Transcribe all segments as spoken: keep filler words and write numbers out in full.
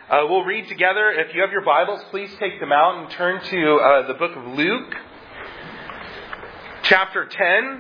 Uh, we'll read together. If you have your Bibles, please take them out and turn to uh, the book of Luke, chapter ten.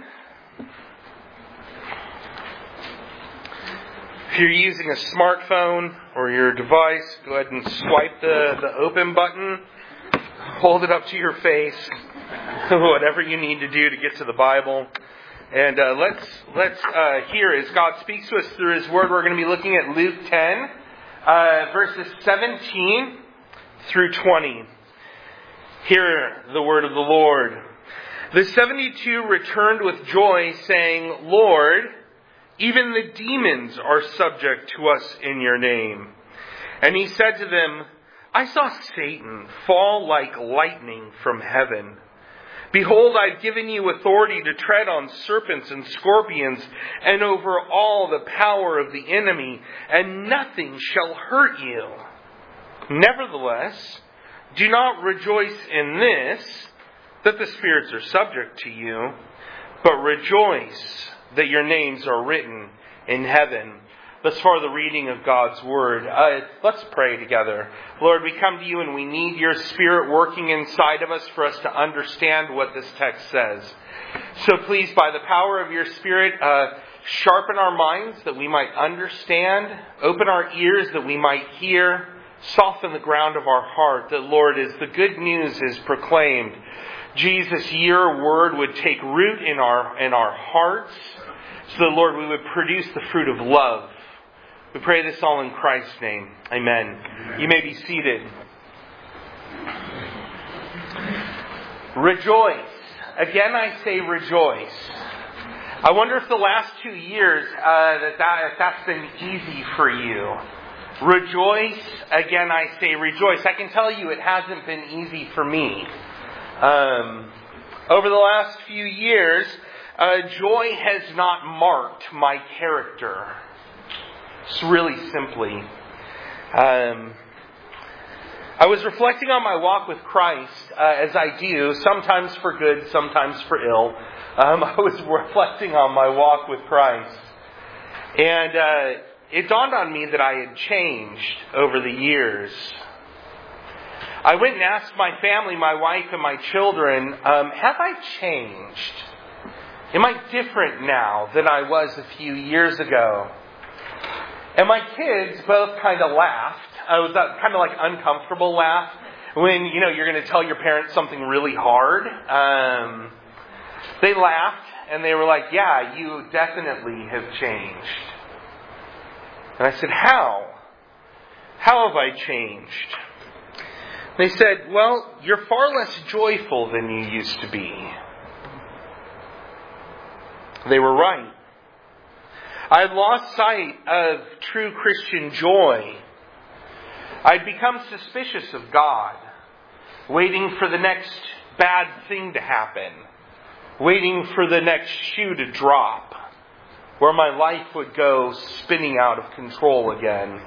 If you're using a smartphone or your device, go ahead and swipe the, the open button, hold it up to your face, whatever you need to do to get to the Bible. And uh, let's let's uh, hear as God speaks to us through His Word. We're going to be looking at Luke ten. Uh, verses seventeen through twenty. Hear the word of the Lord. The seventy-two returned with joy, saying, "Lord, even the demons are subject to us in your name." And he said to them, "I saw Satan fall like lightning from heaven. Behold, I've given you authority to tread on serpents and scorpions and over all the power of the enemy, and nothing shall hurt you. Nevertheless, do not rejoice in this, that the spirits are subject to you, but rejoice that your names are written in heaven." Thus far, the reading of God's Word. Uh, let's pray together. Lord, we come to you and we need your Spirit working inside of us for us to understand what this text says. So please, by the power of your Spirit, uh, sharpen our minds that we might understand. Open our ears that we might hear. Soften the ground of our heart that, Lord, as the good news is proclaimed, Jesus, your Word would take root in our, in our hearts so that, Lord, we would produce the fruit of love. We pray this all in Christ's name. Amen. Amen. You may be seated. Rejoice. Again, I say rejoice. I wonder if the last two years uh, that, that if that's been easy for you. Rejoice. Again, I say rejoice. I can tell you it hasn't been easy for me. Um, over the last few years, uh, joy has not marked my character. It's really simply. Um, I was reflecting on my walk with Christ, uh, as I do, sometimes for good, sometimes for ill. Um, I was reflecting on my walk with Christ. And uh, it dawned on me that I had changed over the years. I went and asked my family, my wife and my children, um, have I changed? Am I different now than I was a few years ago? And my kids both kind of laughed. It was that kind of like uncomfortable laugh when, you know, you're going to tell your parents something really hard. Um, they laughed and they were like, "Yeah, you definitely have changed." And I said, "How? How have I changed?" They said, "Well, you're far less joyful than you used to be." They were right. I had lost sight of true Christian joy. I'd become suspicious of God, waiting for the next bad thing to happen, waiting for the next shoe to drop, where my life would go spinning out of control again.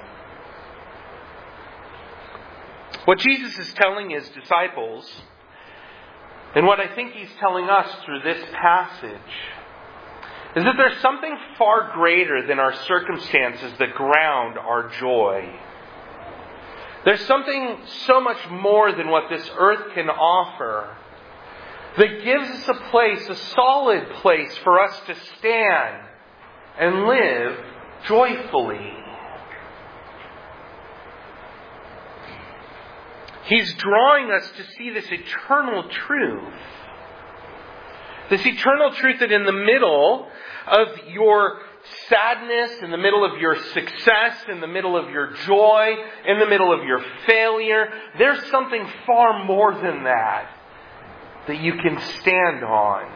What Jesus is telling his disciples, and what I think he's telling us through this passage, is that there's something far greater than our circumstances that ground our joy. There's something so much more than what this earth can offer that gives us a place, a solid place for us to stand and live joyfully. He's drawing us to see this eternal truth. This eternal truth that in the middle of your sadness, in the middle of your success, in the middle of your joy, in the middle of your failure, there's something far more than that that you can stand on.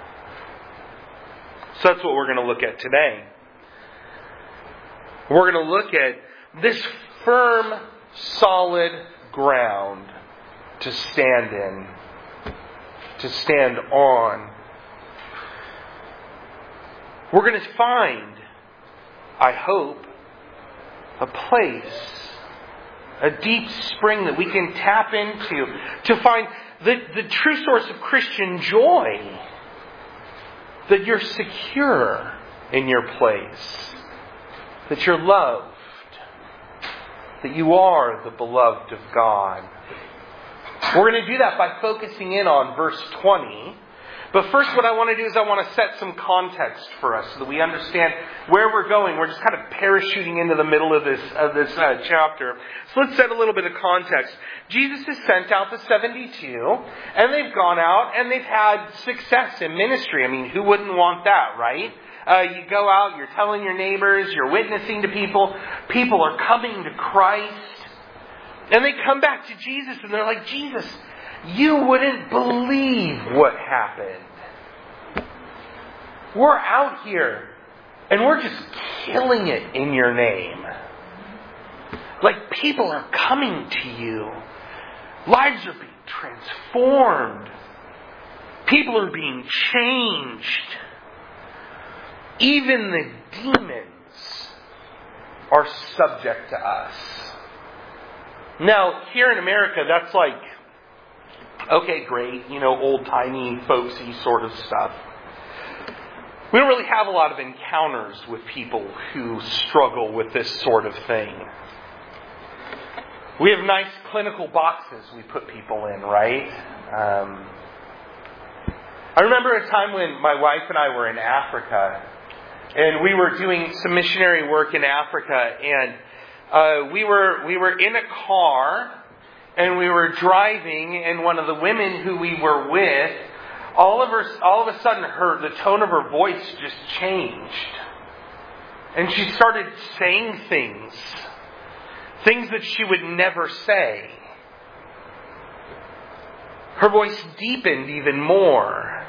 So that's what we're going to look at today. We're going to look at this firm, solid ground to stand in, to stand on. We're going to find, I hope, a place, a deep spring that we can tap into to find the, the true source of Christian joy. That you're secure in your place. That you're loved. that you are the beloved of God. We're going to do that by focusing in on verse twenty. But first what I want to do is I want to set some context for us so that we understand where we're going. We're just kind of parachuting into the middle of this of this uh, chapter. So let's set a little bit of context. Jesus has sent out the seventy-two, and they've gone out and they've had success in ministry. I mean, who wouldn't want that, right? Uh, you go out, you're telling your neighbors, you're witnessing to people. People are coming to Christ. And they come back to Jesus and they're like, Jesus, you wouldn't believe what happened. We're out here and we're just killing it in your name. Like, people are coming to you. Lives are being transformed. People are being changed. Even the demons are subject to us. Now, here in America, that's like, okay, great, you know, old-timey, folksy sort of stuff. We don't really have a lot of encounters with people who struggle with this sort of thing. We have nice clinical boxes we put people in, right? Um, I remember a time when my wife and I were in Africa, and we were doing some missionary work in Africa, and Uh, we were we were in a car and we were driving, and one of the women who we were with, all of her all of a sudden her the tone of her voice just changed, and she started saying things, things that she would never say. Her voice deepened even more.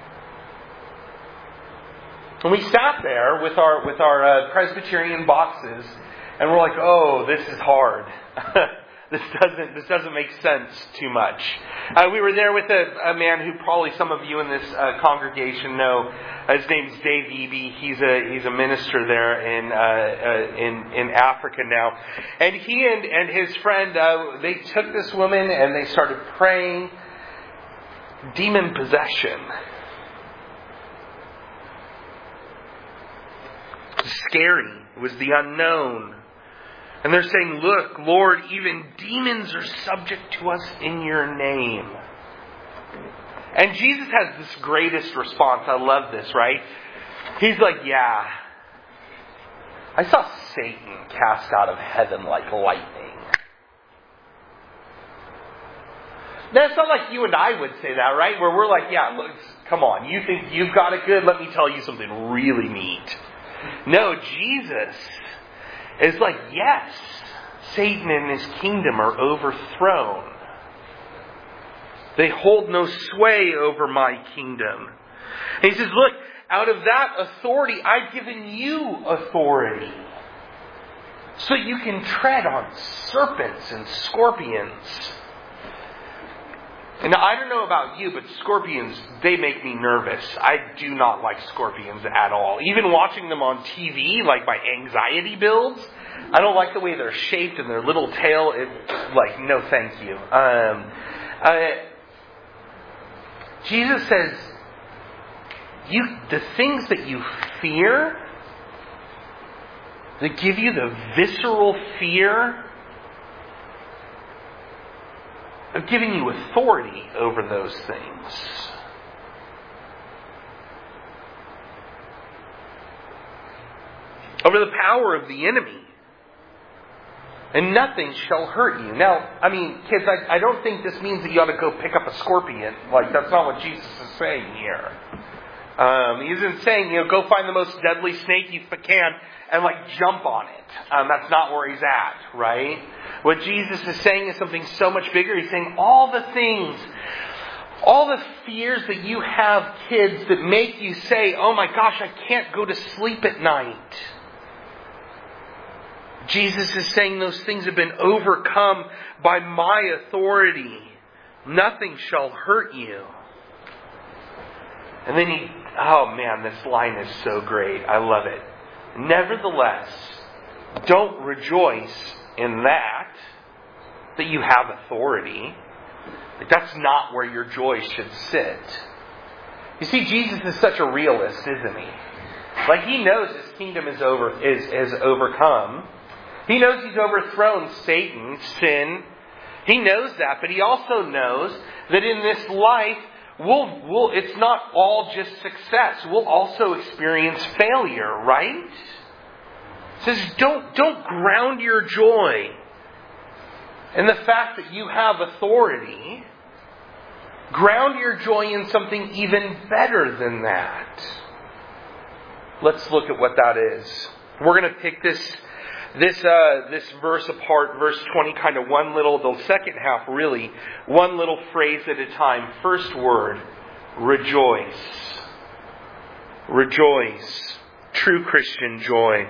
And we sat there with our with our uh, Presbyterian boxes. And we're like, oh, this is hard. this doesn't this doesn't make sense too much. Uh, we were there with a, a man who probably some of you in this uh, congregation know. His name's Dave Eby. He's a he's a minister there in uh, uh, in in Africa now. And he and, and his friend uh, they took this woman and they started praying demon possession. It was scary. It was the unknown. And they're saying, look, Lord, even demons are subject to us in your name. And Jesus has this greatest response. I love this, right? He's like, yeah. I saw Satan cast out of heaven like lightning. Now, it's not like you and I would say that, right? Where we're like, yeah, look, come on. You think you've got it good? Let me tell you something really neat. No, Jesus is like, yes, Satan and his kingdom are overthrown. They hold no sway over my kingdom. And he says, look, out of that authority, I've given you authority. So you can tread on serpents and scorpions. And I don't know about you, but scorpions, they make me nervous. I do not like scorpions at all. Even watching them on T V, like my anxiety builds. I don't like the way they're shaped and their little tail. It, like, no thank you. Um, uh, Jesus says, you the things that you fear, that give you the visceral fear, of giving you authority over those things. Over the power of the enemy. And nothing shall hurt you. Now, I mean, kids, I, I don't think this means that you ought to go pick up a scorpion. Like, that's not what Jesus is saying here. Um, he isn't saying, you know, go find the most deadly snake you can and, like, jump on it. Um, that's not where he's at, right? What Jesus is saying is something so much bigger. He's saying all the things, all the fears that you have, kids, that make you say, oh my gosh, I can't go to sleep at night. Jesus is saying those things have been overcome by my authority. Nothing shall hurt you. And then he, oh man, this line is so great. I love it. Nevertheless, don't rejoice in that, that you have authority. Like, that's not where your joy should sit. You see, Jesus is such a realist, isn't he? Like, he knows his kingdom is over, is, is overcome. He knows he's overthrown Satan, sin. He knows that, but he also knows that in this life, we'll, we'll, it's not all just success. We'll also experience failure, right? It says, don't, don't ground your joy in the fact that you have authority. Ground your joy in something even better than that. Let's look at what that is. We're going to pick this this uh, this verse apart, verse twenty, kind of one little, the second half really, one little phrase at a time. First word, rejoice. Rejoice. True Christian joy.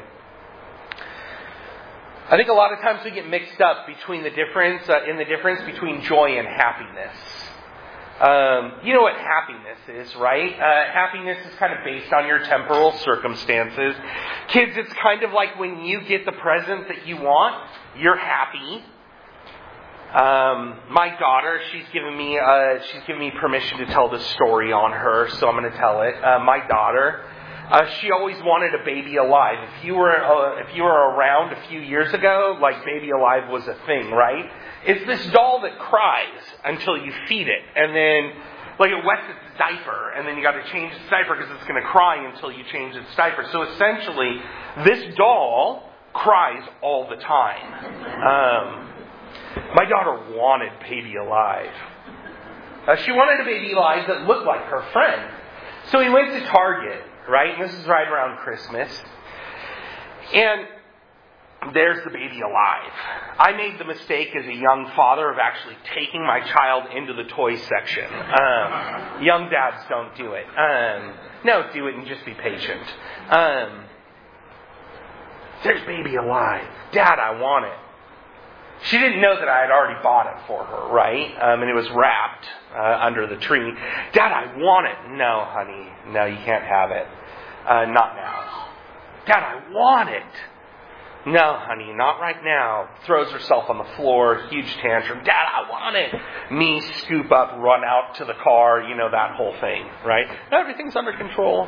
I think a lot of times we get mixed up between the difference, uh, in the difference between joy and happiness. Um, you know what happiness is, right? Uh, happiness is kind of based on your temporal circumstances. Kids, it's kind of like when you get the present that you want, you're happy. Um, my daughter, she's given me uh, she's given me permission to tell this story on her, so I'm going to tell it. Uh, my daughter, uh, she always wanted a baby alive. If you were uh, if you were around a few years ago, like baby alive was a thing, right? It's this doll that cries until you feed it. And then, like, it wets its diaper. And then you got to change its diaper because it's going to cry until you change its diaper. So essentially, this doll cries all the time. Um, my daughter wanted baby alive. Uh, she wanted a baby alive that looked like her friend. So we went to Target, right? And this is right around Christmas. And there's the baby alive. I made the mistake as a young father of actually taking my child into the toy section. Um, young dads don't do it. Um, no, do it and just be patient. Um, there's baby alive. Dad, I want it. She didn't know that I had already bought it for her, right? Um, and it was wrapped uh, under the tree. Dad, I want it. No, honey. No, you can't have it. Uh, not now. Dad, I want it. No, honey, not right now. Throws herself on the floor, huge tantrum. Dad, I want it. Me scoop up, run out to the car, you know, that whole thing, right? Everything's under control.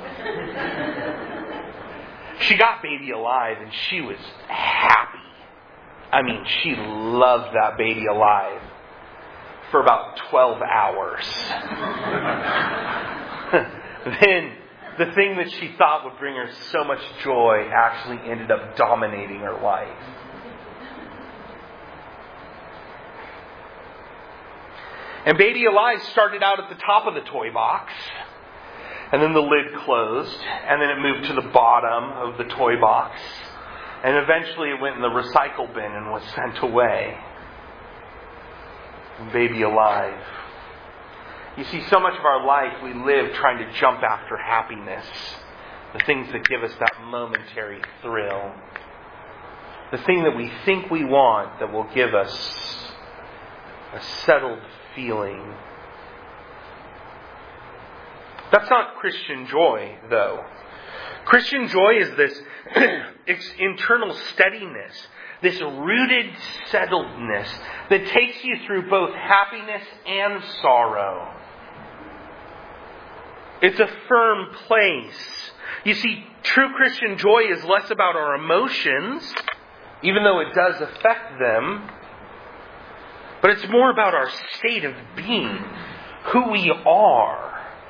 She got baby alive and she was happy. I mean, she loved that baby alive for about twelve hours. Then the thing that she thought would bring her so much joy actually ended up dominating her life. And baby alive started out at the top of the toy box. And then the lid closed. And then it moved to the bottom of the toy box. And eventually it went in the recycle bin and was sent away. And baby alive. You see, so much of our life we live trying to jump after happiness. The things that give us that momentary thrill. The thing that we think we want that will give us a settled feeling. That's not Christian joy, though. Christian joy is this internal steadiness, this rooted settledness that takes you through both happiness and sorrow. It's a firm place. You see, true Christian joy is less about our emotions, even though it does affect them, but it's more about our state of being, who we are.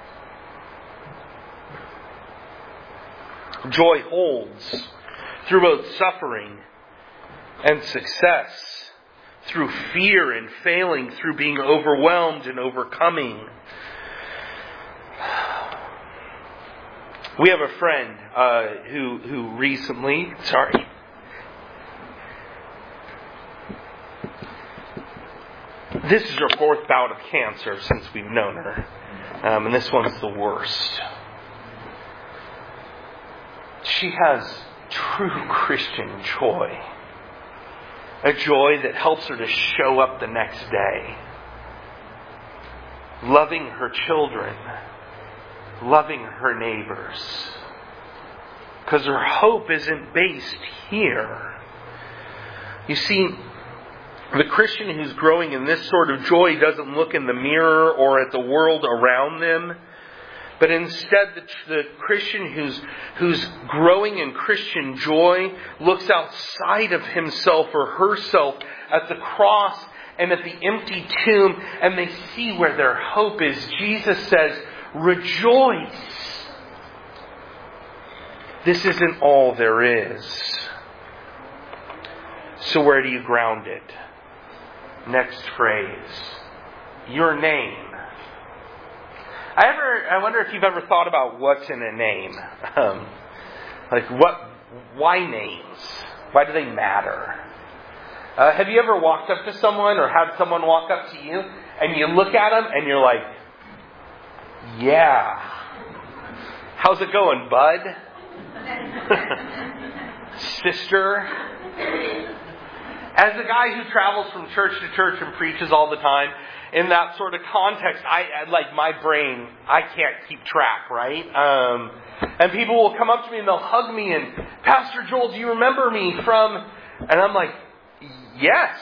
Joy holds through both suffering and success, through fear and failing, through being overwhelmed and overcoming. We have a friend uh, who who recently, sorry, this is her fourth bout of cancer since we've known her, um, and this one's the worst. She has true Christian joy. A joy that helps her to show up the next day. Loving her children. Loving her neighbors. Because her hope isn't based here. You see, the Christian who's growing in this sort of joy doesn't look in the mirror or at the world around them But instead, the, the Christian who's, who's growing in Christian joy looks outside of himself or herself at the cross and at the empty tomb, and they see where their hope is. Jesus says, rejoice. This isn't all there is. So where do you ground it? Next phrase. Your name. I ever, I wonder if you've ever thought about what's in a name. Um, like what, why names? Why do they matter? Uh, have you ever walked up to someone or had someone walk up to you and you look at them and you're like, yeah. How's it going, bud? Sister? As a guy who travels from church to church and preaches all the time, in that sort of context, I like my brain, I can't keep track, right? Um, and people will come up to me and they'll hug me and, Pastor Joel, do you remember me from... And I'm like, yes.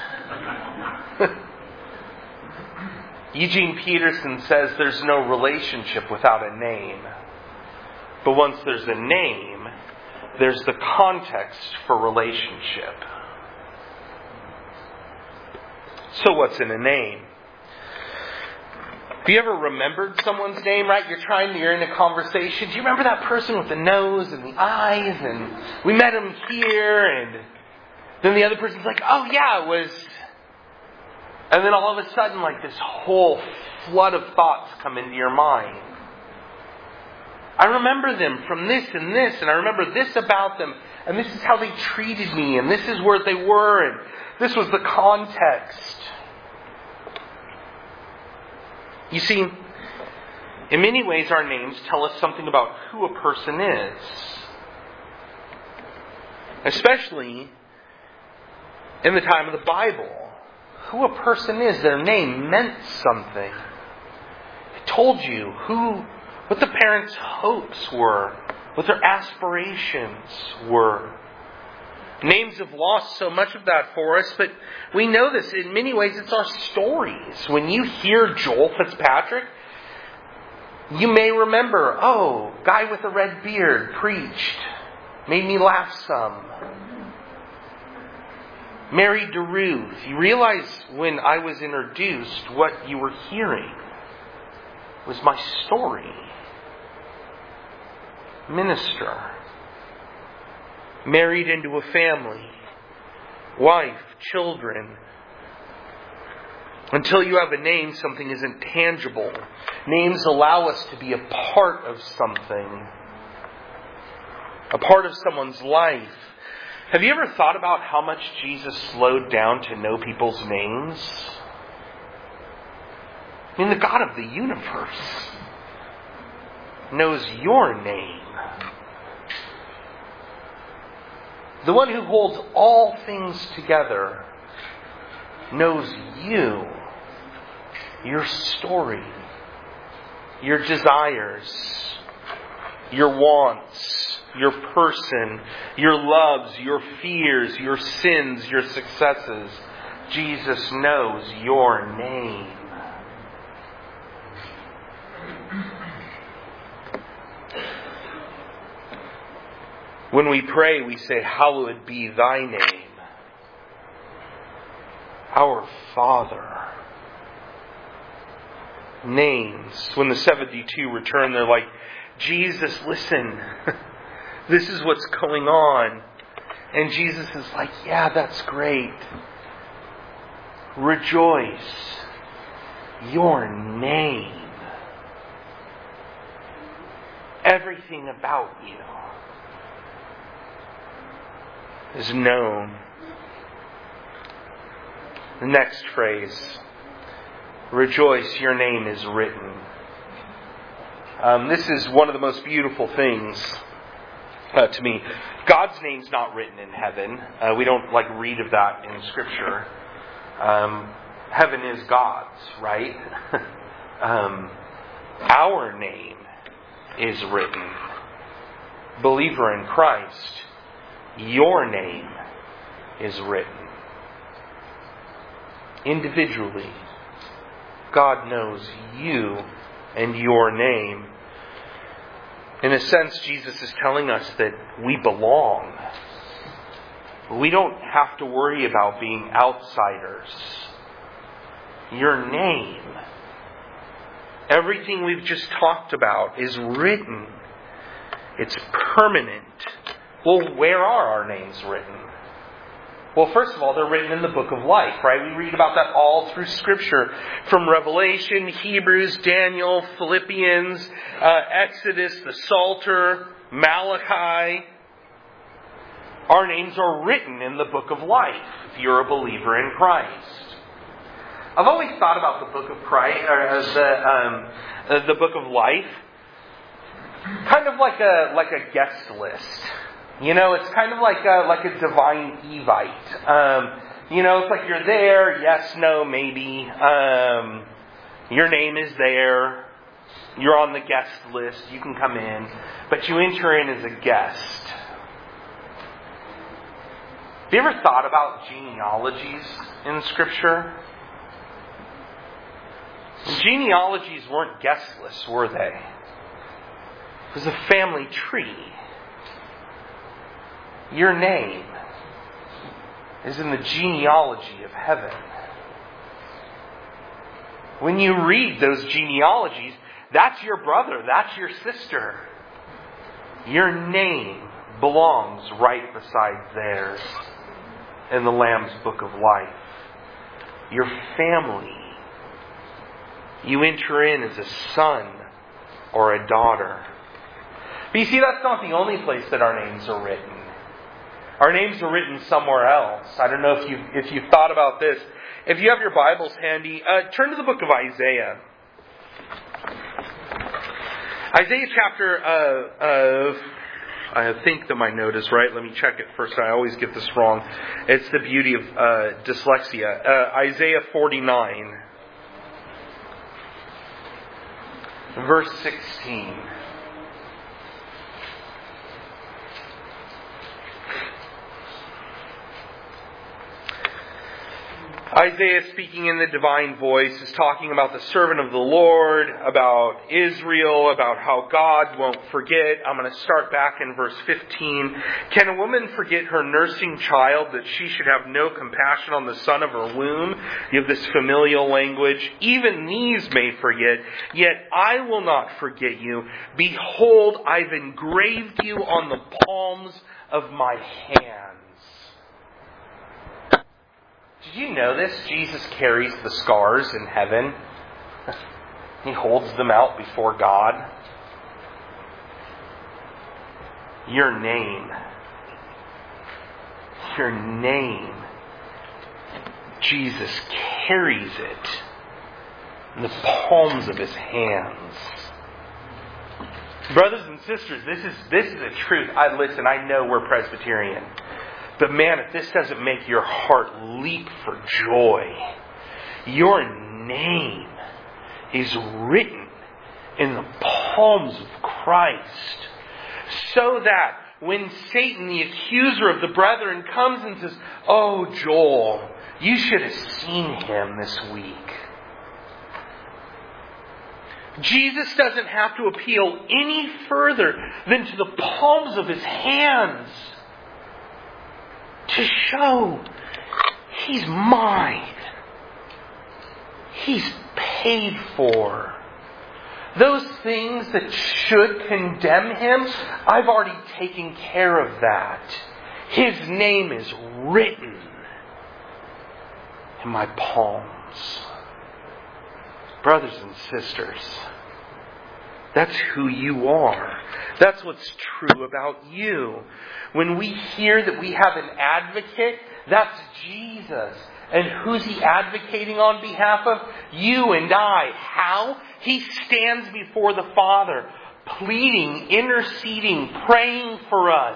Eugene Peterson says there's no relationship without a name. But once there's a name, there's the context for relationship. So what's in a name? Have you ever remembered someone's name, right? You're trying, you're in a conversation. Do you remember that person with the nose and the eyes? And we met him here. And then the other person's like, oh yeah, it was... And then all of a sudden, like this whole flood of thoughts come into your mind. I remember them from this and this, and I remember this about them, and this is how they treated me, and this is where they were, and this was the context. You see, in many ways our names tell us something about who a person is. Especially in the time of the Bible. Who a person is, their name meant something. It told you who, what the parents' hopes were, what their aspirations were. Names have lost so much of that for us, but we know this. In many ways, it's our stories. When you hear Joel Fitzpatrick, you may remember, oh, guy with a red beard preached, made me laugh some. Mary DeRuth. You realize when I was introduced, what you were hearing was my story. Minister. Married into a family. Wife, children. Until you have a name, something isn't tangible. Names allow us to be a part of something. A part of someone's life. Have you ever thought about how much Jesus slowed down to know people's names? I mean, the God of the universe knows your name. The one who holds all things together knows you, your story, your desires, your wants, your person, your loves, your fears, your sins, your successes. Jesus knows your name. When we pray, we say, hallowed be thy name. Our Father. Names. When the seventy-two return, they're like, Jesus, listen. This is what's going on. And Jesus is like, yeah, that's great. Rejoice. Your name. Everything about you is known. The next phrase. Rejoice, your name is written. Um, this is one of the most beautiful things uh, to me. God's name's not written in heaven. Uh, we don't like read of that in Scripture. Um, heaven is God's, right? um, our name is written. Believer in Christ, your name is written. Individually, God knows you and your name. In a sense, Jesus is telling us that we belong. We don't have to worry about being outsiders. Your name, everything we've just talked about, is written. It's permanent. Well, where are our names written? Well, first of all, they're written in the book of life, right? We read about that all through Scripture. From Revelation, Hebrews, Daniel, Philippians, uh, Exodus, the Psalter, Malachi. Our names are written in the book of life if you're a believer in Christ. I've always thought about the book of Christ, or uh, the um, uh, the book of life, kind of like a like a guest list. You know, it's kind of like a, like a divine Evite. Um, you know, it's like you're there, yes, no, maybe. Um, your name is there. You're on the guest list. You can come in, but you enter in as a guest. Have you ever thought about genealogies in Scripture? Genealogies weren't guest lists, were they? It was a family tree. Your name is in the genealogy of heaven. When you read those genealogies, that's your brother, that's your sister. Your name belongs right beside theirs in the Lamb's Book of Life. Your family. You enter in as a son or a daughter. But you see, that's not the only place that our names are written. Our names are written somewhere else. I don't know if you've, if you've thought about this. If you have your Bibles handy, uh, turn to the book of Isaiah. Isaiah chapter, uh, uh, I think that my note is right. Let me check it first. I always get this wrong. It's the beauty of uh, dyslexia. Uh, Isaiah forty-nine. Verse sixteen. Isaiah, speaking in the divine voice, is talking about the servant of the Lord, about Israel, about how God won't forget. I'm going to start back in verse fifteen. Can a woman forget her nursing child, that she should have no compassion on the son of her womb? You have this familial language. Even these may forget, yet I will not forget you. Behold, I've engraved you on the palms of my hands. Did you know this? Jesus carries the scars in heaven. He holds them out before God. Your name. Your name. Jesus carries it in the palms of His hands. Brothers and sisters, this is this is a truth. I listen, I know we're Presbyterian. But man, if this doesn't make your heart leap for joy, your name is written in the palms of Christ, so that when Satan, the accuser of the brethren, comes and says, "Oh, Joel, you should have seen him this week." Jesus doesn't have to appeal any further than to the palms of His hands to show He's mine. He's paid for. Those things that should condemn Him, I've already taken care of that. His name is written in my palms. Brothers and sisters, that's who you are. That's what's true about you. When we hear that we have an advocate, that's Jesus. And who's He advocating on behalf of? You and I. How? He stands before the Father, pleading, interceding, praying for us.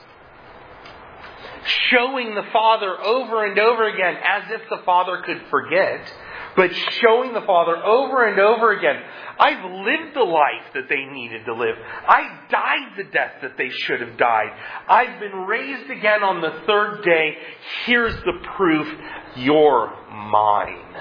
Showing the Father over and over again, as if the Father could forget, but showing the Father over and over again, I've lived the life that they needed to live. I died the death that they should have died. I've been raised again on the third day. Here's the proof. You're mine.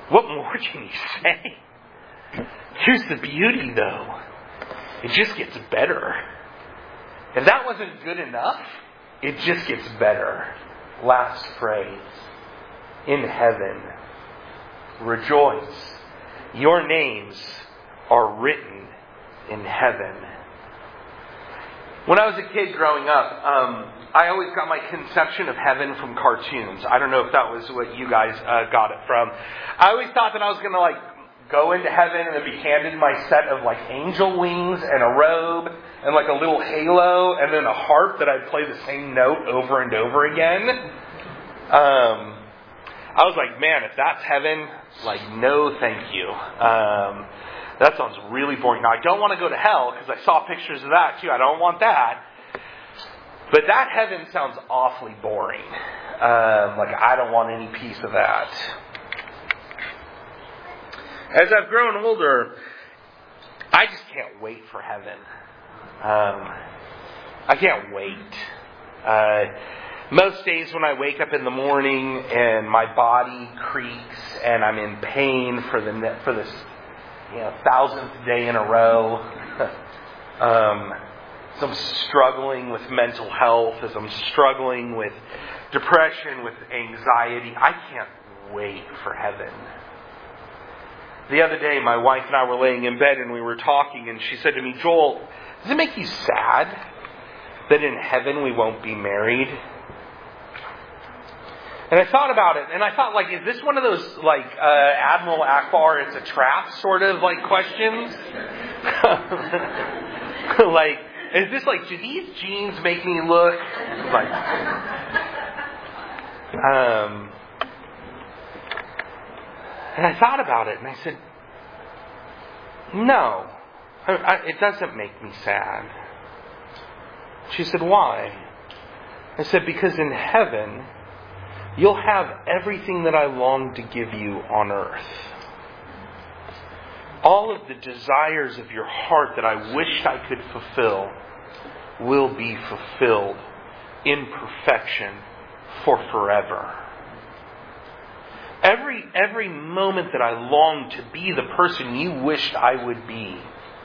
What more can you say? Here's the beauty, though. It just gets better. If that wasn't good enough, it just gets better. Last phrase. In heaven, rejoice. Your names are written in heaven. When I was a kid growing up, um, I always got my conception of heaven from cartoons. I don't know if that was what you guys uh, got it from. I always thought that I was going to like go into heaven and then be handed my set of like angel wings and a robe and like a little halo and then a harp that I'd play the same note over and over again. Um, I was like, man, if that's heaven, like, no thank you. Um, that sounds really boring. Now, I don't want to go to hell because I saw pictures of that too. I don't want that. But that heaven sounds awfully boring. Um, like, I don't want any piece of that. As I've grown older, I just can't wait for heaven. Um, I can't wait. Uh, most days when I wake up in the morning and my body creaks and I'm in pain for the for this you know thousandth day in a row, um, as I'm struggling with mental health, as I'm struggling with depression, with anxiety, I can't wait for heaven. The other day, my wife and I were laying in bed and we were talking, and she said to me, Joel, does it make you sad that in heaven we won't be married? And I thought about it, and I thought, like, is this one of those, like, uh, Admiral Akbar, it's a trap sort of, like, questions? Like, is this like, do these jeans make me look like... Um... And I thought about it, and I said, no, I, I, it doesn't make me sad. She said, why? I said, because in heaven, you'll have everything that I long to give you on earth. All of the desires of your heart that I wished I could fulfill will be fulfilled in perfection for forever. Every every moment that I longed to be the person you wished I would be,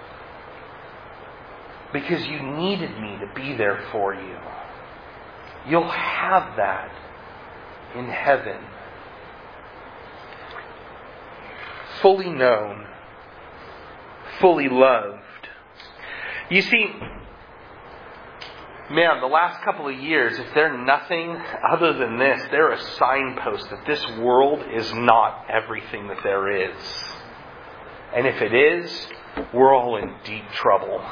because you needed me to be there for you, you'll have that in heaven. Fully known, fully loved. You see, man, the last couple of years, if they're nothing other than this, they're a signpost that this world is not everything that there is. And if it is, we're all in deep trouble.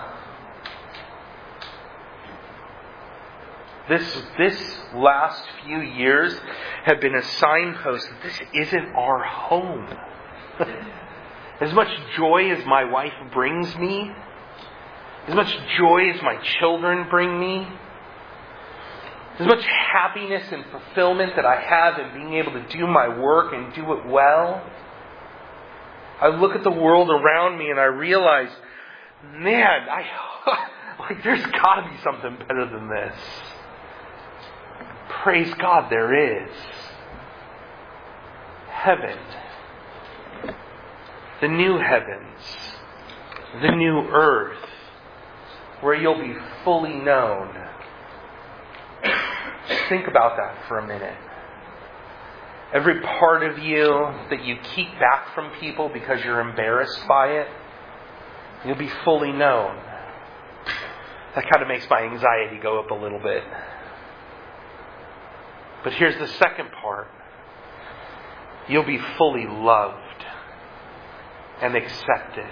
This, this last few years have been a signpost that this isn't our home. As much joy as my wife brings me, as much joy as my children bring me, as much happiness and fulfillment that I have in being able to do my work and do it well, I look at the world around me and I realize, man, I like there's got to be something better than this. Praise God, there is. Heaven. The new heavens. The new earth. Where you'll be fully known. Think about that for a minute. Every part of you that you keep back from people because you're embarrassed by it, you'll be fully known. That kind of makes my anxiety go up a little bit. But here's the second part. You'll be fully loved and accepted.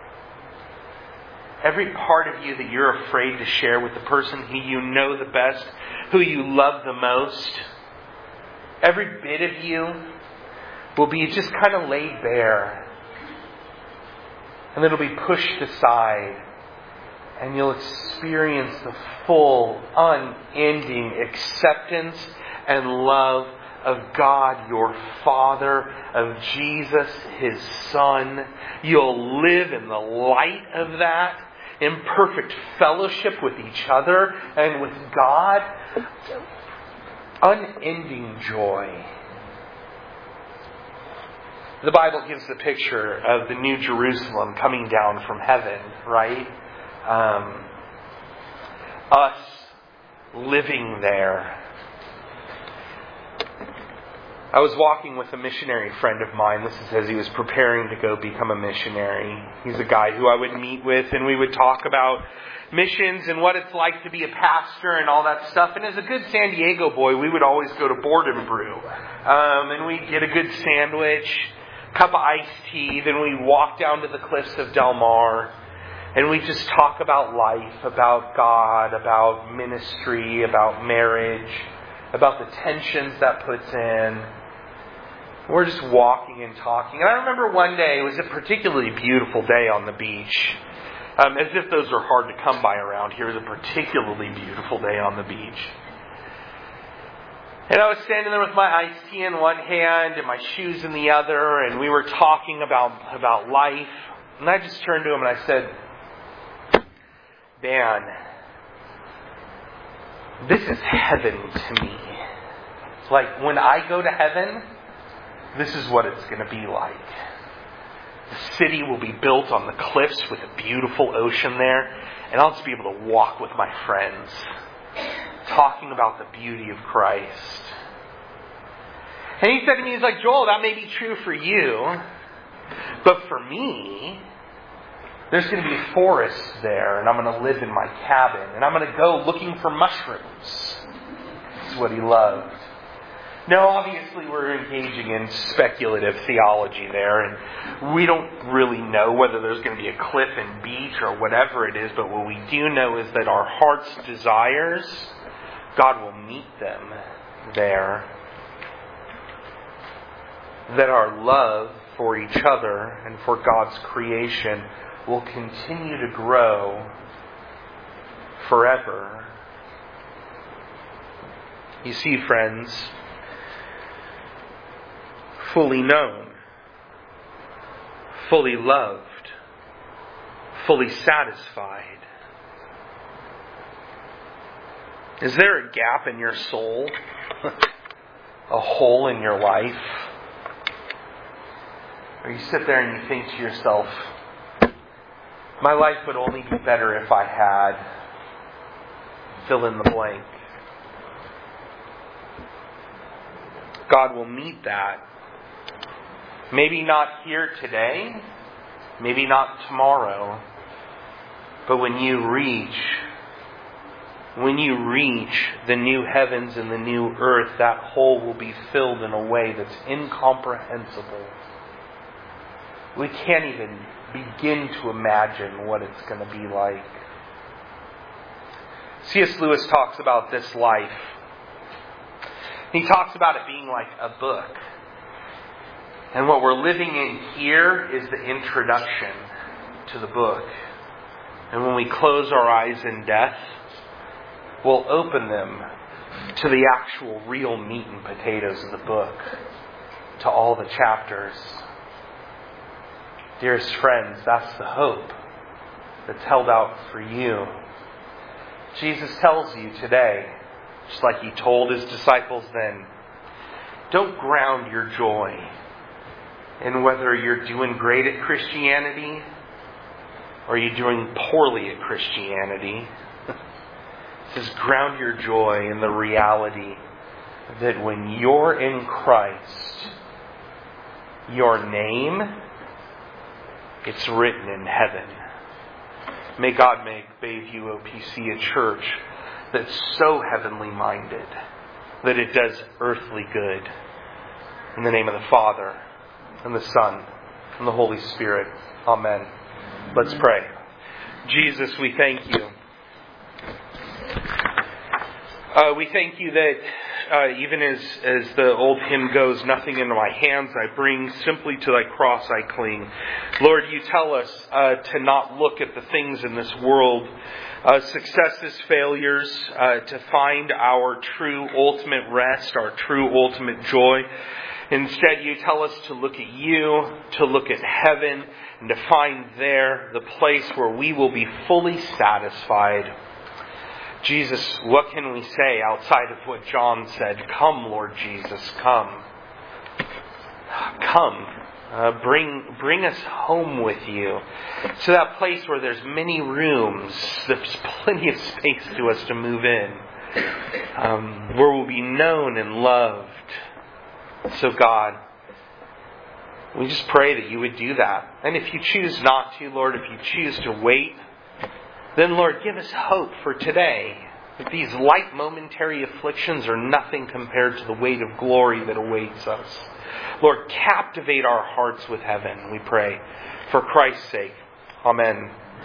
Every part of you that you're afraid to share with the person who you know the best, who you love the most, every bit of you will be just kind of laid bare. And it'll be pushed aside. And you'll experience the full, unending acceptance and love of God, your Father, of Jesus, His Son. You'll live in the light of that, in perfect fellowship with each other and with God. Unending joy. The Bible gives the picture of the New Jerusalem coming down from heaven, right? Um, us living there. I was walking with a missionary friend of mine. This is as he was preparing to go become a missionary. He's a guy who I would meet with, and we would talk about missions and what it's like to be a pastor and all that stuff. And as a good San Diego boy, we would always go to Board and Brew. Um, and we'd get a good sandwich, cup of iced tea, then we'd walk down to the cliffs of Del Mar. And we just talk about life, about God, about ministry, about marriage, about the tensions that puts in. We're just walking and talking. And I remember one day, it was a particularly beautiful day on the beach. Um, as if those are hard to come by around here. It was a particularly beautiful day on the beach. And I was standing there with my iced tea in one hand and my shoes in the other. And we were talking about, about life. And I just turned to him and I said, "Man, this is heaven to me. Like, when I go to heaven, this is what it's going to be like. The city will be built on the cliffs with a beautiful ocean there, and I'll just be able to walk with my friends, talking about the beauty of Christ." And he said to me, he's like, "Joel, that may be true for you, but for me, there's going to be a forest there, and I'm going to live in my cabin, and I'm going to go looking for mushrooms." That's what he loved. Now, obviously, we're engaging in speculative theology there, and we don't really know whether there's going to be a cliff and beach or whatever it is, but what we do know is that our heart's desires, God will meet them there. That our love for each other and for God's creation will continue to grow forever. You see, friends, fully known, fully loved, fully satisfied. Is there a gap in your soul? A hole in your life? Or you sit there and you think to yourself, my life would only be better if I had fill in the blank. God will meet that. Maybe not here today, maybe not tomorrow, but when you reach, when you reach the new heavens and the new earth, that hole will be filled in a way that's incomprehensible. We can't even begin to imagine what it's going to be like. C S Lewis talks about this life. He talks about it being like a book. And what we're living in here is the introduction to the book. And when we close our eyes in death, we'll open them to the actual real meat and potatoes of the book, to all the chapters. Dearest friends, that's the hope that's held out for you. Jesus tells you today, just like He told His disciples then, don't ground your joy in whether you're doing great at Christianity or you're doing poorly at Christianity. It says ground your joy in the reality that when you're in Christ, your name, it's written in heaven. May God make Bayview O P C a church that's so heavenly minded that it does earthly good. In the name of the Father, and the Son, and the Holy Spirit. Amen. Let's pray. Jesus, we thank you. Uh, we thank you that uh, even as, as the old hymn goes, nothing into my hands I bring, simply to thy cross I cling. Lord, you tell us uh, to not look at the things in this world, uh, successes, failures, uh, to find our true ultimate rest, our true ultimate joy. Instead, you tell us to look at you, to look at heaven, and to find there the place where we will be fully satisfied. Jesus, what can we say outside of what John said? Come, Lord Jesus, come. Come. Uh, bring bring us home with you to that place where there's many rooms, there's plenty of space to us to move in, um, where we'll be known and loved. So God, we just pray that you would do that. And if you choose not to, Lord, if you choose to wait, then Lord, give us hope for today. That these light momentary afflictions are nothing compared to the weight of glory that awaits us. Lord, captivate our hearts with heaven, we pray. For Christ's sake. Amen.